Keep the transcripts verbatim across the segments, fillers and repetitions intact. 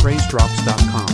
praise drops dot com.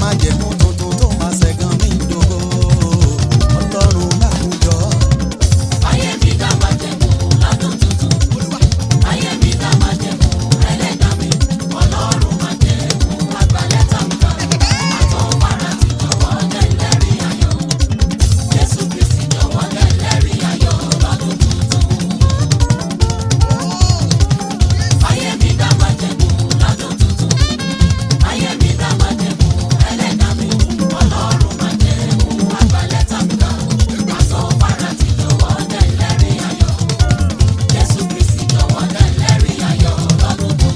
májẹ̀mú tuntun tó máa ṣẹ̀gàn mí dògo. Ọlọ́run láwùjọ. Ayé mi dá májẹ̀mú lọ́dún tuntun. Ayé mi dá májẹ̀mú ẹlẹ́dàá mi. Ọlọ́run májẹ̀mú àgbàlẹ́ta mi kan. Àtọ̀ wàrà ti jọ̀wọ́ lẹ́lẹ́rìí ayọ̀. Jésù Kristi jọ̀wọ́ lẹ́lẹ́rìí ayọ̀ lọ́dún tuntun. Ayé mi dá májẹ̀mú lọ́dún tuntun. Ayé mi dá májẹ̀mú ẹlẹ́dàá mi. Ọlọ́run májẹ̀mú àgbàlẹ́ta mi kan. Àtọ̀ wàrà ti jọ̀wọ́ lẹ́lẹ́rìí ayọ̀. Jésù Kristi jọ̀wọ́ lẹ́lẹ́rìí ayọ̀ lọ́dún tuntun.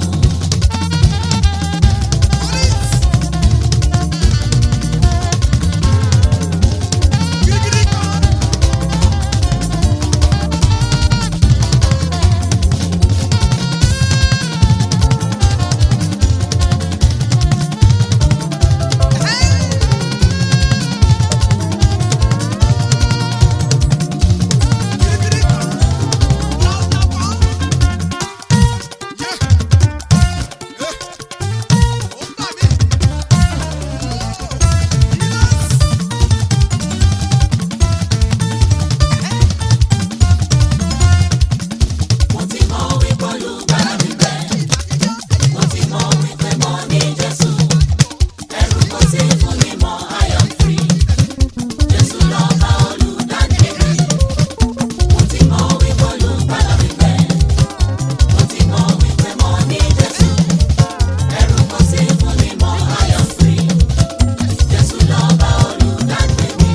Mo ti mọ̀ wípé Olùgbàlà mi bẹ. Mo ti mọ̀ wípé mo ní Jésù. Ẹ̀rù kò sí fún mi mọ́, I am free. Jésù lọ́ba olùdáǹdè mi. Mo ti mọ̀ wípé Olùgbàlà mi bẹ. Mo ti mọ̀ wípé mo ní Jésù. Ẹ̀rù kò sí fún mi mọ́, I am free. Jésù lọ́ba olùdáǹdè mi.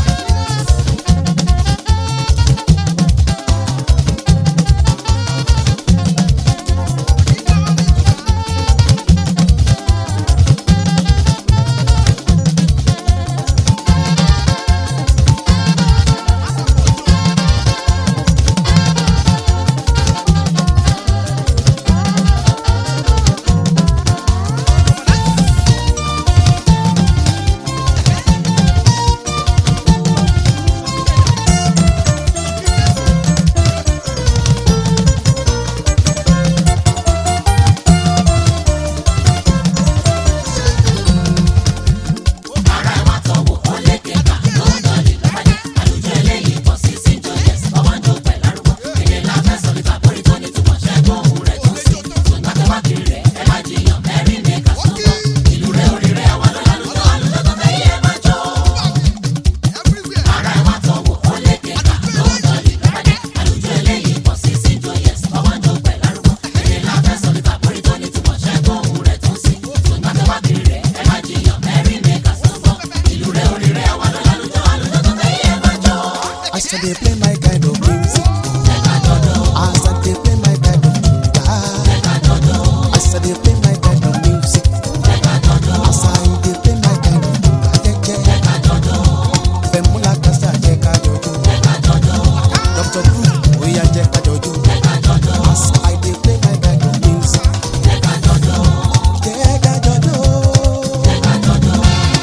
Ara ẹ̀ wá tọ̀wọ̀ ó lé kéka lọ́dọ̀ lè lọ́pàdé. Àlùjọ eléyìí bọ̀ sí sí jọyẹ̀s. Ọwọ́ ń jó pẹ̀ lárúgbó. Èdè la fẹ́ sọ nípa borí tó ní túmọ̀ ṣẹ́gun òun rẹ̀ tó sí. Ṣùgbọ́n tó bá kiri rẹ̀ ẹ má jiyàn mẹ́rin ní ẹ̀ka tó ń bọ̀. Ìlú rẹ̀ orí rẹ̀ àwa lọ́la lójó àlùjọ tó fẹ́ yẹ má jọ. Ara ẹ̀ wá tọ̀wọ̀ ó lé kéka lọ́dọ̀ lè lọ́pàdé. Àlùjọ eléyìí bọ̀ sí sí jọyẹ̀s. Ọwọ́ ń jó pẹ̀ lárúgbó. Èdè la fẹ́ sọ nípa borí tó ní túmọ̀ ṣẹ́gun òun rẹ̀ tó sí. Ṣùgbọ́n tó bá kiri rẹ̀ ẹ má jiyàn mẹ́rin ní ẹ̀ka tó ń bọ̀. Ìlú rẹ̀ orí rẹ̀ àwa lọ́la lójó àlùjọ tó fẹ́ yẹ má jọ. I said they play my kind of music. Ẹ̀ka jọ̀dọ̀, I said they play my kind of music. ẹ̀ka jọ̀dọ̀, I said they play my kind of music. ẹ̀ka jọ̀dọ̀, I said they play my kind of music. ẹ̀ka jọ̀dọ̀, Fẹ̀múlà kásá jẹ́ ká jọjú. ẹ̀ka jọ̀dọ̀, Doctor Group óyá jẹ́ ká jọjú. ẹ̀ka jọ̀dọ̀, I said they play my kind of music. ẹ̀ka jọ̀dọ̀, Jẹ́ ká jọjú. ẹ̀ka jọ̀dọ̀.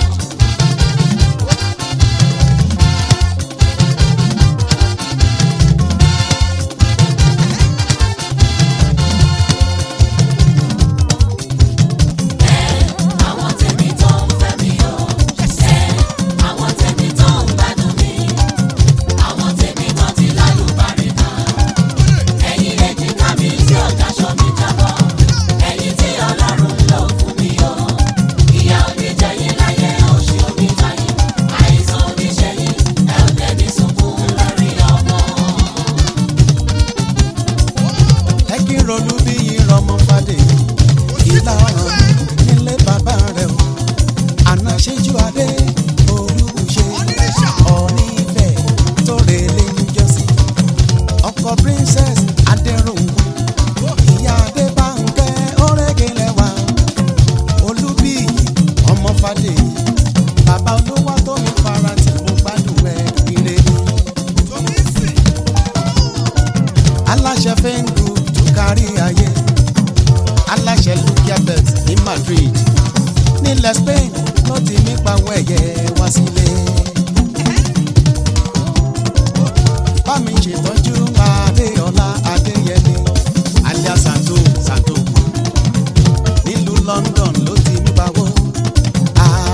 Àwọn tèmi tó ń fẹ́ mi o. Àwọn tèmi tó ń gbádùn mi. Àwọn tèmi tó ti lálùbáríkà. Ẹ̀yin èjìká mi tí ò dáṣọ mi jábọ́. Ẹ̀yin tí Ọlọ́run lò fún mi o. Ìyà ò ní jẹ yín láyé, òṣì ò ní jà yín. Àìsàn ò ní ṣe yín, ẹ ò dẹ̀ ní sunkún lórí ọmọ. Ẹ kí n ronú bí ìrọmọ fàdé. Ìlà ọ̀ràn nílé bàbá rẹ̀ o. Àná ṣẹ́jú adé olùṣe. Ọ̀ní Ifẹ̀ tó relé níjọ́sí. Ọkọ Princess Adéròǹgbò. Ìyá Adébánkẹ́ Orégélẹ́wà. Olúbíyì ọmọ fàdé. Bàbá olówó tó mi fara tí mo gbádùn ẹ̀ ire ni. Aláṣẹ fẹ́ǹgù tó kárí ayé. Aláṣẹ Lukia Bet ní Madrid. Nílẹ̀ Spain ló ti mí pawọ́ ẹ̀yẹ wá sílé. Bá mi ṣètọ́jú Adéọlá Adéyẹmí alias Santo Santo. Nílùú London ló ti mí pawọ́.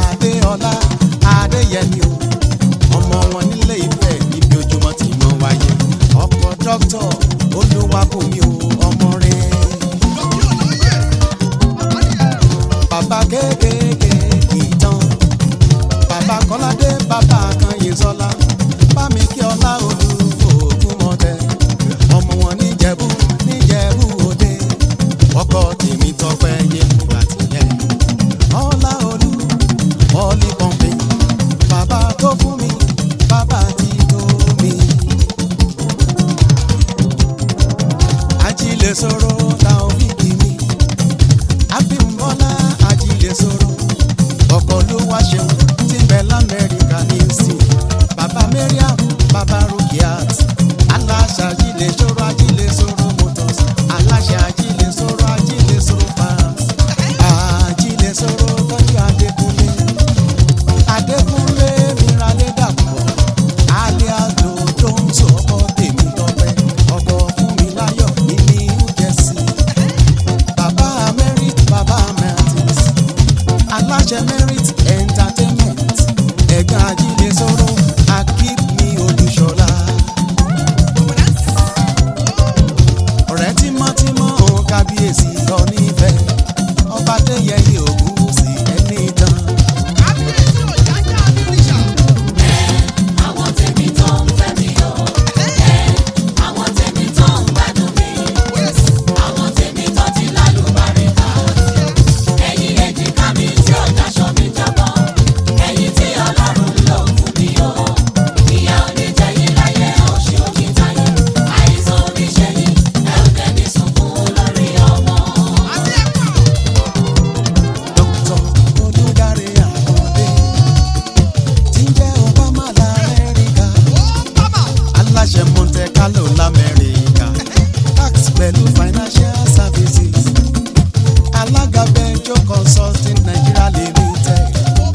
lò lamẹ́ríkà tax pẹ̀lú financial services alága Benjo Consulting Nigeria Limited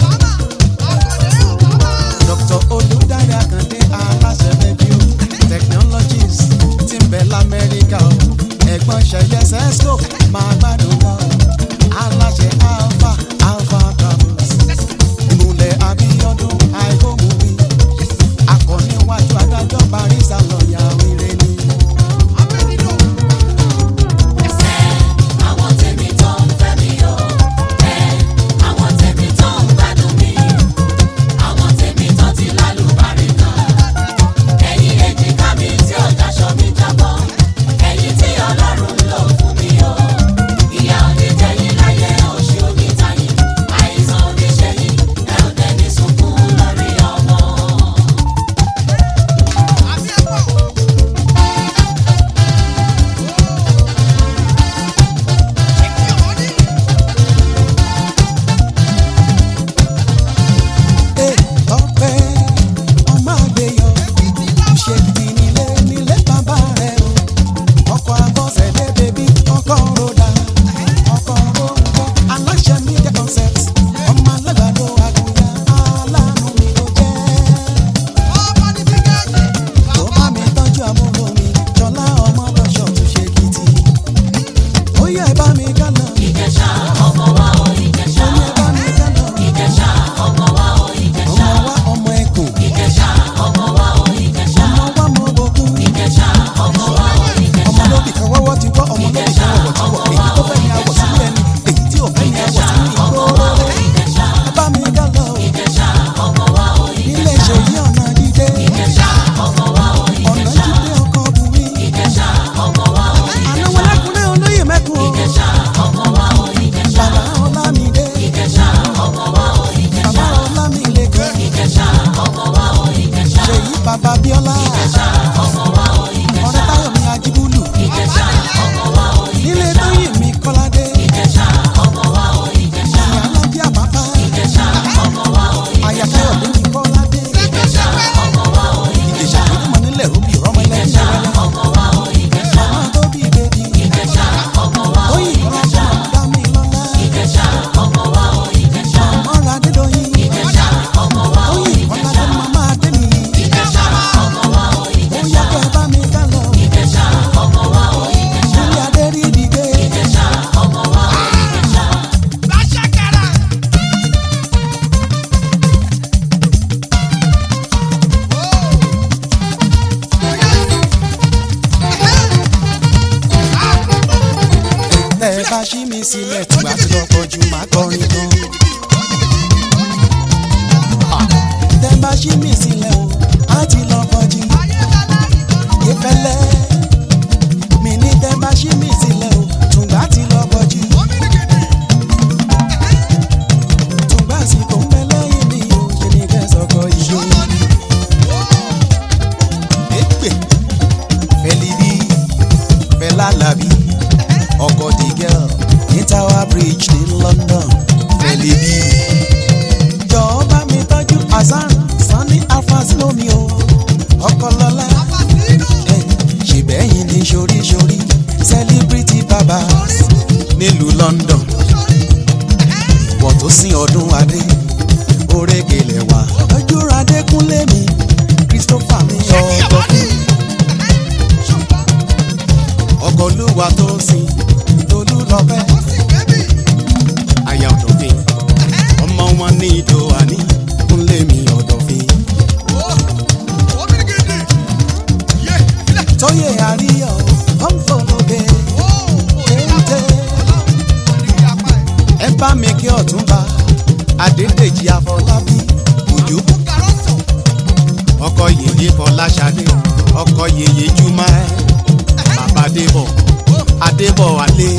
Doctor Olùdarí Akande aláṣẹ Benjo Technologies tí ń bẹ lamẹ́ríkà ẹ̀gbọ́n ṣẹyẹ sẹ́sco máa gbádùn lọ aláṣẹ alpha alpha travels ìmùlẹ̀ Abíọ́dún àìkómùwí akọ̀níwájú adájọ́ barisa lọ́ọ̀yà wíre ni. àwọn tèmi tó ń fẹ́ mi o àwọn tèmi tó ń gbádùn mi àwọn tèmi tó ti lálùbáríkà ẹ̀yin èjìká mi tí ò dáṣọ mi jábọ́ ẹ̀yin tí Ọlọ́run lò fún mi o ìyà oníjẹyìn láyé òṣì onítayín àìsàn oníṣẹ́yìn ẹ ò dẹ̀ ní sunkún lórí ọmọ. Ee, ọpẹ́ ọmọ àgbéyọ ṣe ti nílé nílé bàbá rẹ o ọkọ Abọ́sẹ̀dé bèbí ọkọ ròdà ọkọ ròǹkọ aláṣẹ media concept ọmọ alágbàdo àgùnyà aláàánú mi ló jẹ́ tó bá mi tọ́jú àbúrò mi jọlá ọmọ lọ́ṣọ̀ tó ṣe kìtì ó yẹ ẹ bá mi gánà Ìjẹ̀ṣà ọmọ wa o Ìjẹ̀ṣà ó yẹ ẹ bá mi gánà Ìjẹ̀ṣà ọmọ wa o Ìjẹ̀ṣà ọmọ wa ọmọ ẹkùn Ìjẹ̀ṣà ọmọ wa o Ìjẹ̀ṣà ọmọ wa mọ ogun Ìjẹ̀ṣà ọmọ wa o Ìjẹ̀ṣà ọmọ lóbì kan wọ́wọ́ ti wọ́ ọmọ lóbì kan wọ̀wọ̀ ti wọ̀ èyí tó fẹ́ ni àwọ̀ sílẹ̀ ni èyí tí ò fẹ́ ni àwọ̀ sílẹ̀ ni ọmọ wa o Ìjẹ̀ṣà ẹ bá mi gá lọ Ìjẹ̀ṣà ọmọ wa o nílé Ìjẹ̀ṣà ìṣèyí ọ̀nà dídé Ìjẹ̀ṣà ọmọ wa o ọ̀nà Ìjẹ̀ṣà jíde ọkọ̀ bùnmi Ìjẹ̀ṣà ọmọ wa o àná wọn lẹ́kùnrin olóyè mẹ́kun o Ìjẹ̀ṣà ọmọ wa o Ìjẹ̀ṣà bàbá Ọlámídé Ìjẹ̀ṣà ọmọ wa o Ìjẹ̀ṣà bàbá Ọlámílékan Ìjẹ̀ṣà ọmọ wa o Ìjẹ̀ṣà ṣèyí bàbá Bíọ́lá Ìjẹ̀ṣà ọmọ wa o ọ̀rẹ́ Ìjẹ̀ṣà Táyọ̀mí Ajíbúlù Ìjẹ̀ṣà ọmọ wa o nílé Ìjẹ̀ṣà Tóyìnmí Kọ́ládé Ìjẹ̀ṣà ọmọ wa o Ìjẹ̀ṣà ìyá alábíà bàbá Ìjẹ̀ṣà ọmọ wa o àyà Ìjẹ̀ṣà Káyọ̀dé ní Kọ́ládé Ìjẹ̀ṣà ọmọ wa o ìjẹ̀ṣà Ìjẹ̀ṣà tó mọ nílẹ̀ rúbì rọ́mọ ẹlẹ́yìn Ìjẹ̀ṣà ẹlẹ́yìn ọmọ wa o Ìjẹ̀ṣà ọmọ tó bí ìbejì Ìjẹ̀ṣà ọmọ wa o Tóyìn Ìjẹ̀ṣà Kọ́ládé Dámilọ́lá Ìjẹ̀ṣà ọmọ wa o Ìjẹ̀ṣà ọmọra Adédọ́yìn Ìjẹ̀ṣà ọmọ wa o Tóyìn Kọ́ládé màmá Adéníyì Ìjẹ̀ṣà ọmọ wa o ó Ìjẹ̀ṣà yá kẹ́ bá mi ká lọ Ìjẹ̀ṣà ọmọ wa o Ìjẹ̀ṣà nílé Adéríbigé Ìjẹ̀ṣà ọmọ wa o Ìjẹ̀ṣà. tẹ́ ẹ bá ṣí mi sílẹ̀ tí wàá ti lọ́kọ̀ jù máa kọrin gan. tẹ́ ẹ bá ṣí mi sílẹ̀ o á ti lọ́kọ̀ jù ìfẹ́lẹ́ mi ní tẹ́ ẹ bá ṣí mi sílẹ̀ o tùǹgbà ti lọ́kọ̀ jù tùǹgbà sì kò ń bẹ lẹ́yìn mi o ṣe ni kẹ́ sọ̀kọ̀ ìṣó. èpè fẹ́lí bí fẹ́lá làbí ọkọ̀ the girl ní Tower Bridge ní London fẹ́lí bí. jọ̀ọ́ bá mi tọ́jú Hasan Sani Alfazino mi o ọkọ̀ lọ́lá ṣèbẹ́yìn ní ṣoríṣorí celebrity baba nílùú London wọ́n tó sin ọdún adé orékelẹ̀ wá ojú Adékúnlé mi Christopher mi ọkọ̀ fún ọkọ̀ olúwa tó sin tolú lọ́pẹ́ àyà ọ̀dọ̀fin ọmọ wọn ní ìdò àní Kúnlé mi ọ̀dọ̀fin tóyè àríyọ̀ ọ̀nfọ̀lọ́bẹ téńté ẹ bá mi kí Ọ̀túnba Adédèjì Afọlábí òjò ọkọ yèyé Fọláṣadé ọkọ yèyé Jùmọ̀ ẹ bàbá Adébọ̀ Adébọ̀ alẹ́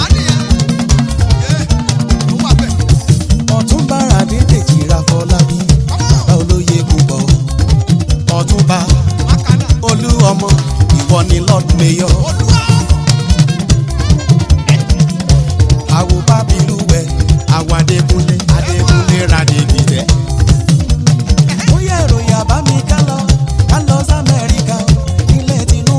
Ọ̀túnba Adédèjì Afọlábí bàbá olóyè púpọ̀ Ọ̀túnba olú ọmọ ìwọ ni Lord Mayor àwọ̀ bábílúwẹ̀ àwọ̀ Adékúnlé Adékúnlé Radébìtẹ́. ó yẹ ìròyìn àbámi ká lọ ká lọ sí Amẹ́ríkà nílẹ̀ Tinubu.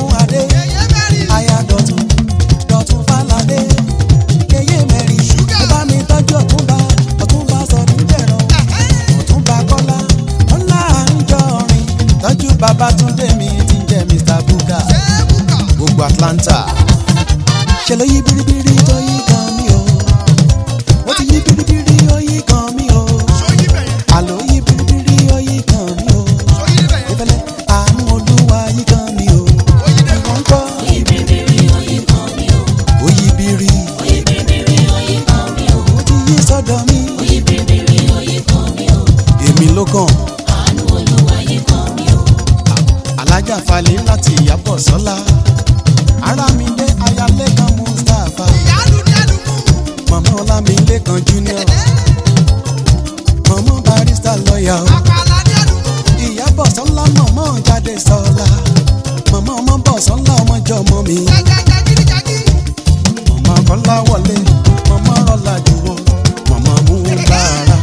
Babátúndé mi ti ń jẹ́ mister Buka gbogbo Atlanta ṣe ló yí biribiri tó yí kan mi o ó ti yí biribiri ó yí kan mi o àló yí biribiri ó yí kan mi o ìfẹ́lẹ́ àánú Olúwa yí kan mi o ìwọ̀n kọ́ ó yí biribiri ó yí kan mi o ó yí biri ó yí biribiri ó yí kan mi o ó ti yí sọ́dọ̀ mi ó yí biribiri ó yí kan mi o èmi ló kàn àánú Olúwa yí kan mi o alájà falẹ̀ láti Ìyábọ̀ Sọ́lá Arámidé Ayálékan Mustapha mama Ọlámilékan Junior mama barista lọ́yà o Ìyábọ̀ Sọ́lá mama Jáde Sọ́lá mama ọmọ bọ̀ Sọ́lá ọmọjọ́ ọmọ mi mama Kọ́lá wọlé mama Rọ́lá jùwọ́ mama Mubarak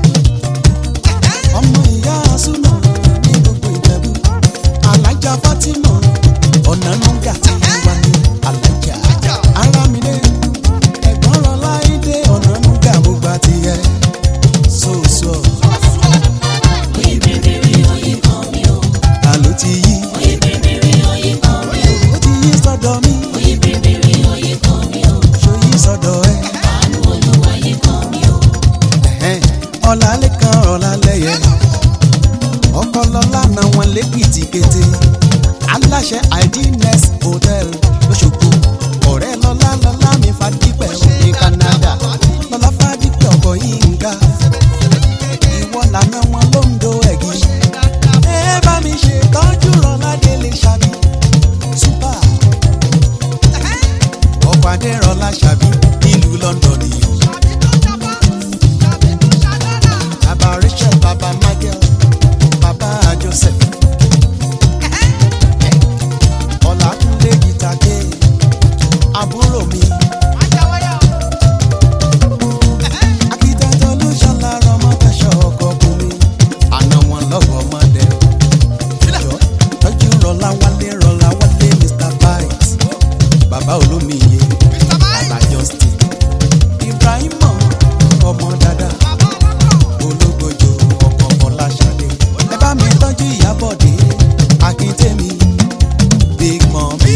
ọmọ ìyá Súnà ní gbogbo Ìjẹ̀bú alájà Fatima ọ̀nà nùgà tí wà ní alájà Arámidé ẹ̀gbọ́n Rọláìdé ọ̀nà nùgà gbogbo àti ẹ̀ sọ́ọ̀sọ́. Oyè bìrìbìrì oyè kan mi o. Àló ti yí. Oyè bìrìbìrì oyè kan mi o. Ó ti yí sọ́dọ̀ mi. Oyè bìrìbìrì oyè kan mi o. Ṣó yí sọ́dọ̀ ẹ. Àánú Olúwa yí kan mi o. Ọlálékan Ọlálẹ́yẹ ọkọ lọ́lá náà wọn lẹ́kìtì kété aláṣẹ Idealness Hotel lọ́ṣogbo ọ̀rẹ́ lọ́lá lọ́lá mi Fadípẹ̀ ní Canada lọ́lá Fadípẹ̀ ọkọ̀ yìí ń ga ìwọ lànà wọn ló ń do ẹ̀gí ẹ bá mi ṣe tọ́jú Rọ́ládé lè ṣàbí super ọkọ̀ Adérọlá ṣàbí nílùú London nìyẹn bàbá Rachel bàbá Michael bàbá Joseph Ọlátúndé Gìtàgé àbúrò mi akitẹ́tọ̀ ló ṣàlàrọ̀ ọmọ fẹsọ̀ ọkọ̀ ọkùn mi àná wọn lọ́wọ́ ọmọdé jọ tọ́jú Rọ́lá Wálé Rọ́lá Wálé mister Bites bàbá Olómiye bàbá Justin Ibrahim ọmọ dada ológbòjò ọkọ̀ Fọláṣadé ẹ bá mi tọ́jú Ìyábọ̀dé Akíntẹ́mi Big Mommy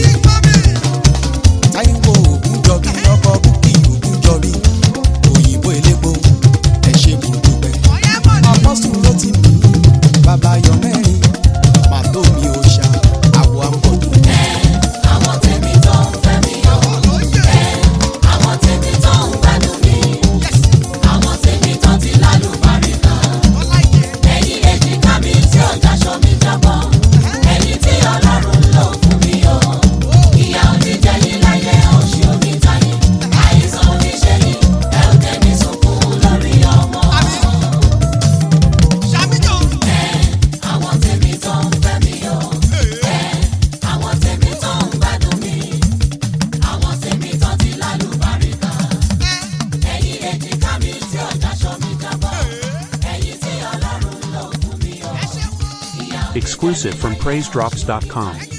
Táíwò Ògúnjọbí ọkọ̀ Búkì Ògúnjọbí òyìnbó elépo ẹ ṣé mo dúpẹ́ Apọ́sù Rótìmí bàbá Yọmẹ́rin màtó mi ò ṣá àwọ̀ àpọ̀jù. Àwọn tèmi tó ń fẹ́ mi yọ àwọn tèmi tó ń gbádùn mi àwọn tèmi tó ti lálùbáríkà ẹ̀yin èjìká mi tí ò dáṣọ mi jábọ́ ẹ̀yin tí Ọlọ́run lò fún mi o ìyà oníjẹ yín láyé òṣì onítayé àìsàn oníṣẹ́ yín ẹ ò tẹ̀mí sunkún lórí ọmọ. Àwọn tèmi tó ń fẹ́ mi yọ àwọn tèmi tó ń gbádùn mi àwọn tèmi tó ti lálùbáríkà ẹ̀yin èjìká mi tí ò dáṣọ mi jábọ́ ẹ̀yin tí Ọlọ́run lò fún mi o. Exclusive from praise drops dot com.